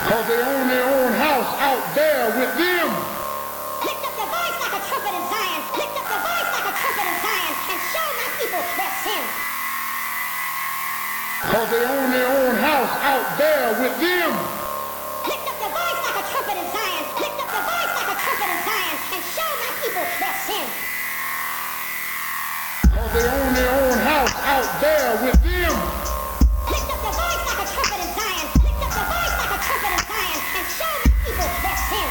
Cause they own their own house out there with them. Lift up your voice like a trumpet in Zion. Lift up your voice like a trumpet in Zion and show my people their sin. Cause they own their own house out there with them. Lift up your voice like a trumpet in Zion. Lift up your voice like a trumpet in Zion and show my people their sin. Cause they own their own house out there with them. Lift up your voice like a trumpet in Zion. Lift up your voice like a trumpet in Zion and show my people their sin.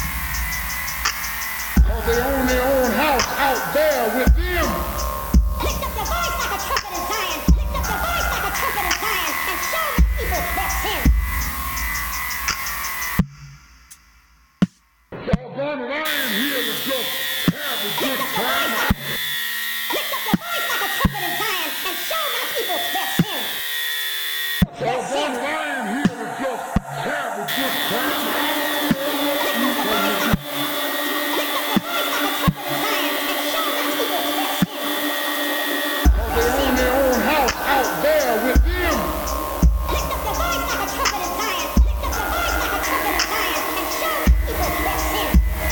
Cause they own their own house out there with them. Lift up your voice like a trumpet in Zion. Lift up your voice like a trumpet in Zion and show my people their sin. Doggone it, I ain't here to just have a good time. Lift up your voice like a trumpet in Zion and show my people their sin. Doggone it, I ain't here to just have a good time. Cause they own their own house out there with them. Lift up your voice like a trumpet in Zion. Lift up your voice like a trumpet in Zion and show my people their sin.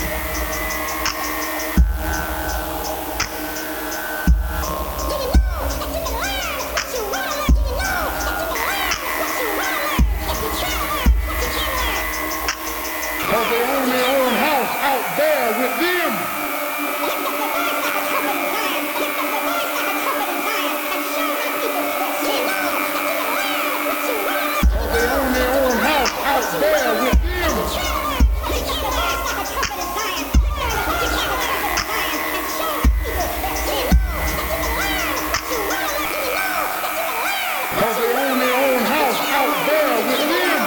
Do you know that you can learn what you want to learn? Do you know that you can learn what you want to learn if you try to learn what you can learn? Cause they own their own house out there with them. Lift up your voice like a trumpet in Zion. Lift up your voice like a trumpet in Zion and show my people their sin. Do you know that you can learn what you want to learn? Cause they own their own house out there with them. Lift up your voice like a trumpet in Zion. Learn what you can learn in Zion and show my people their sin. That you can learn what you want to learn. Do you know that you can learn? Cause they own their own house out there with them.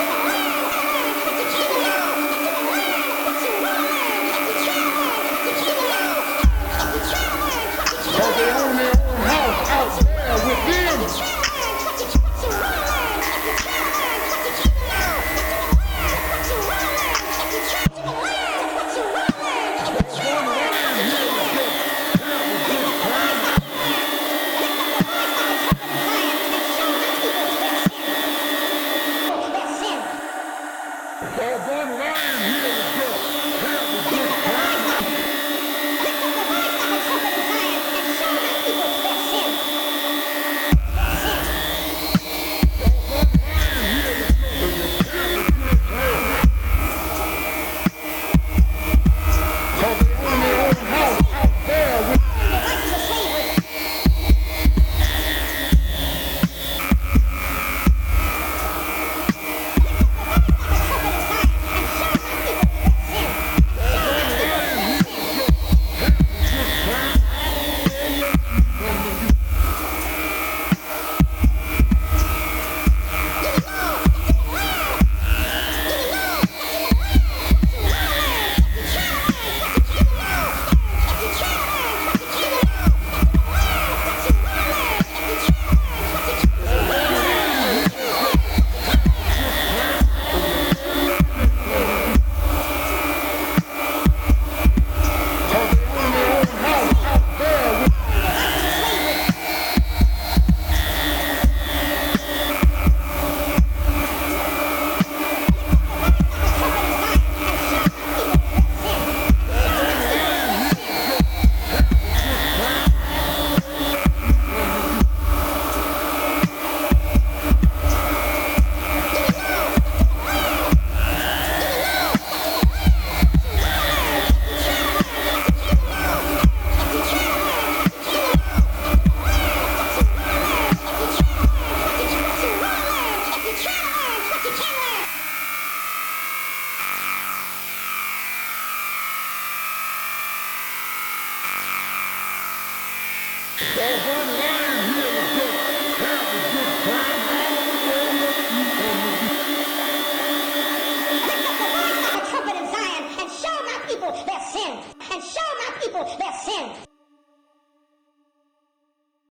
Cause they own their own house out there with them. Doggone it,